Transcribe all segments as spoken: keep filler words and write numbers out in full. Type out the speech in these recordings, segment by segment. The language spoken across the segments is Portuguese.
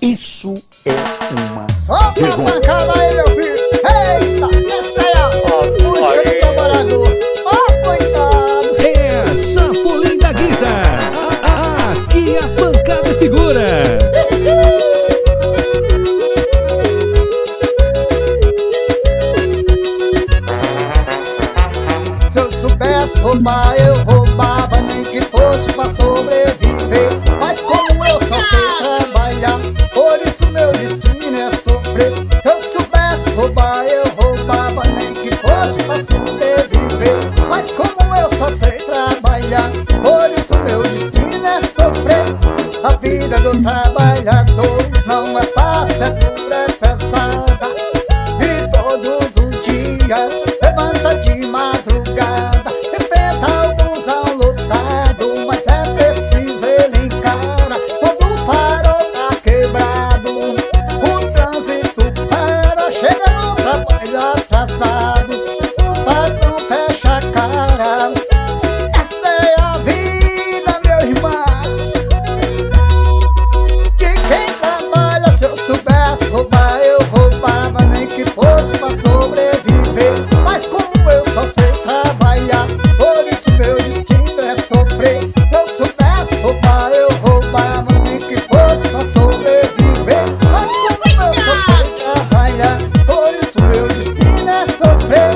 Isso é uma Só pra pancada aí, meu filho. Eita, essa aí, ó. Música do trabalhador. Ó, coitado. É Chapolin da Guita. Ah, ah, aqui a pancada é segura. Se eu soubesse roubar, eu roubava, nem que fosse pra sobreviver. Mas como eu só sei trabalhar, por isso meu destino é sofrer. Se eu soubesse roubar, eu roubava, nem que fosse pra sobreviver. Mas como eu só sei trabalhar, por isso meu destino é sofrer. A vida do trabalhador não é fácil, é dura, é pesada. E todos os dias levanta de madrugada, enfrenta o busão lotado, mas é preciso ele encara. Quando o farol tá quebrado, o trânsito para, chega no trabalho atrasado, o patrão fecha a cara. Esta é a vida, meu irmão, de quem trabalha. Se eu soubesse roubar, eu roubava, nem que fosse pra sobreviver. Mas como eu só sei trabalhar, por isso meu destino é sofrer. Se eu soubesse roubar, eu roubava, nem que fosse pra sobreviver. Mas como eu só sei trabalhar, por isso meu destino é sofrer.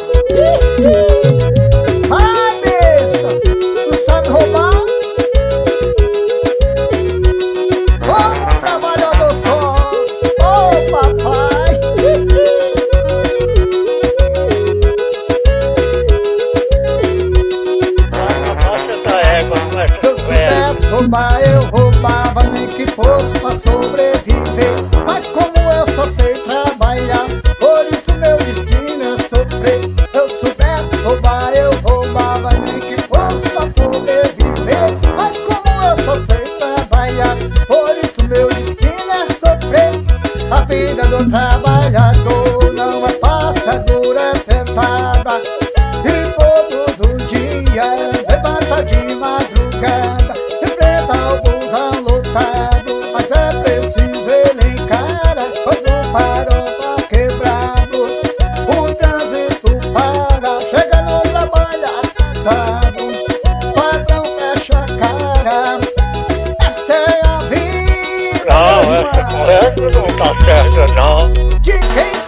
Ai, besta, não sabe roubar? Como trabalhador só, ô papai. Se eu soubesse roubar, eu roubava, nem que fosse pra sobreviver. Mas como eu só sei trabalhar, por isso meu destino é sofrer. Se eu soubesse roubar, eu roubava, nem que fosse pra sobreviver. Mas como eu só sei trabalhar, por isso meu destino é sofrer. A vida do trabalhador não é fácil, é dura, é pesada. E todos os dias levanta de madrugada, enfrenta o busão lotado, mas é preciso ele encara. Quando o farol tá quebrado, o trânsito para, chega no trabalho atrasado, o patrão fecha a cara. Esta é a vida, Não, essa conversa não tá certa, não. de quem